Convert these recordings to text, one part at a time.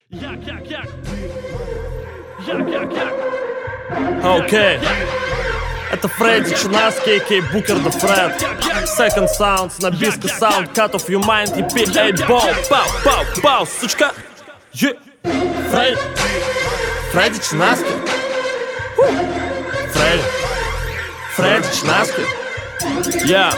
Окей. Это Фредди Чинаски, а.к.а. Booker the Fred. Second Sounds, Набиска Sound, Cut of Your Mind, EP, эй, боу, пау, пау, пау, сучка. Фредди Чинаски. Фредди Чинаски. Yeah.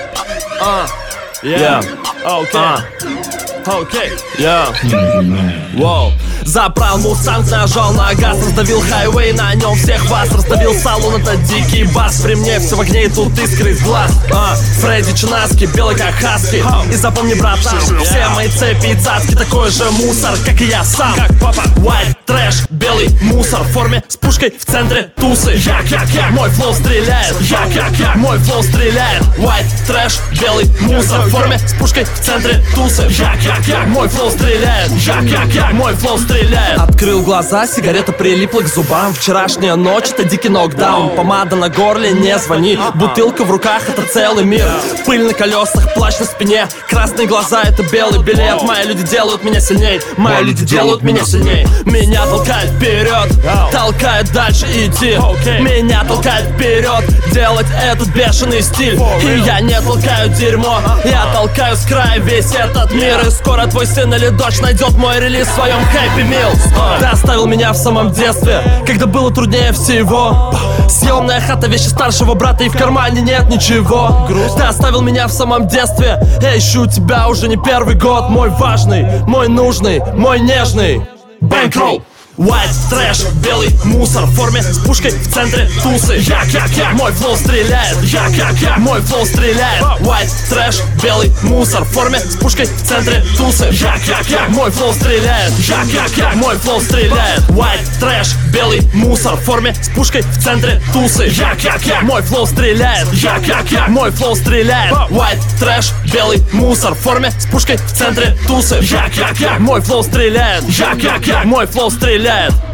Окей. Воу. Забрал мустанг, нажал на газ, раздавил хайвей, на нем всех вас. Раздавил салон, это дикий бас. При мне все в огне и тут искры из глаз. Фредди Чинаски, белый как хаски. И запомни, братан, все мои цепи и цацки такой же мусор, как и я сам. White трэш, белый мусор в форме с пушкой в центре тусы. Мой флоу стреляет, мой флоу стреляет. White трэш, белый мусор в форме с пушкой в центре тусы. Мой флоу стреляет, мой флоу стреляет. Открыл глаза, сигарета прилипла к зубам. Вчерашняя ночь, это дикий нокдаун. Помада на горле, не звони. Бутылка в руках, это целый мир. Пыль на колесах, плащ на спине. Красные глаза, это белый билет. Мои люди делают меня сильней. Мои люди делают меня сильней. Меня толкает вперед, толкает дальше идти. Меня толкает вперед, делать этот бешеный стиль. И я не толкаю дерьмо, я толкаю с края весь этот мир. И скоро твой сын или дочь найдет мой релиз в своем Happy Meals. Ты оставил меня в самом детстве, когда было труднее всего. Съемная хата, вещи старшего брата, и в кармане нет ничего. Ты оставил меня в самом детстве, я ищу тебя уже не первый год. Мой важный, мой нужный, мой нежный Бэнкролл. White трэш, белый мусор в форме с пушкой в центре тусы. Мой флоу стреляет, мой флоу стреляет. White трэш, белый мусор в форме с пушкой в центре тусы. Мой флоу стреляет, мой флоу стреляет. White трэш, белый мусор в форме с пушкой в центре тусы. Мой флоу стреляет, мой флоу стреляет. White трэш, белый мусор в форме с пушкой в центре тусы. Мой флоу стреляет, мой флоу стреляет.